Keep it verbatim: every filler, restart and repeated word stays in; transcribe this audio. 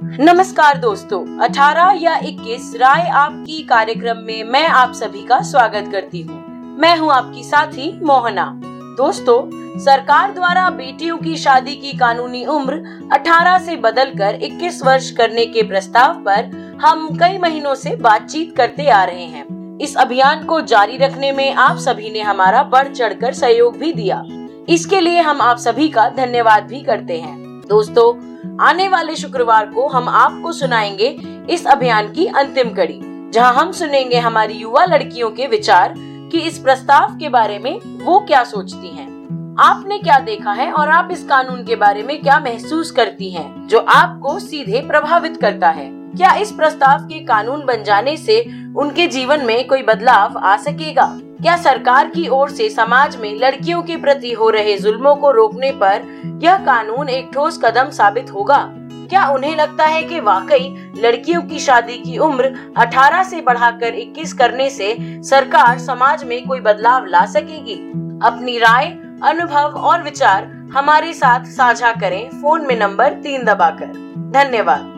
नमस्कार दोस्तों, अठारह या इक्कीस राय आपकी कार्यक्रम में मैं आप सभी का स्वागत करती हूँ। मैं हूँ आपकी साथी मोहना। दोस्तों, सरकार द्वारा बेटियों की शादी की कानूनी उम्र अठारह से बदलकर इक्कीस वर्ष करने के प्रस्ताव पर हम कई महीनों से बातचीत करते आ रहे हैं। इस अभियान को जारी रखने में आप सभी ने हमारा बढ़ चढ़कर सहयोग भी दिया। इसके लिए हम आप सभी का धन्यवाद भी करते हैं। दोस्तों, आने वाले शुक्रवार को हम आपको सुनाएंगे इस अभियान की अंतिम कड़ी, जहां हम सुनेंगे हमारी युवा लड़कियों के विचार कि इस प्रस्ताव के बारे में वो क्या सोचती हैं। आपने क्या देखा है और आप इस कानून के बारे में क्या महसूस करती हैं, जो आपको सीधे प्रभावित करता है। क्या इस प्रस्ताव के कानून बन जाने से उनके जीवन में कोई बदलाव आ सकेगा? क्या सरकार की ओर से समाज में लड़कियों के प्रति हो रहे जुल्मों को रोकने पर यह कानून एक ठोस कदम साबित होगा? क्या उन्हें लगता है कि वाकई लड़कियों की शादी की उम्र अठारह से बढ़ाकर इक्कीस करने से सरकार समाज में कोई बदलाव ला सकेगी? अपनी राय, अनुभव और विचार हमारे साथ साझा करें फोन में नंबर तीन दबाकर। धन्यवाद।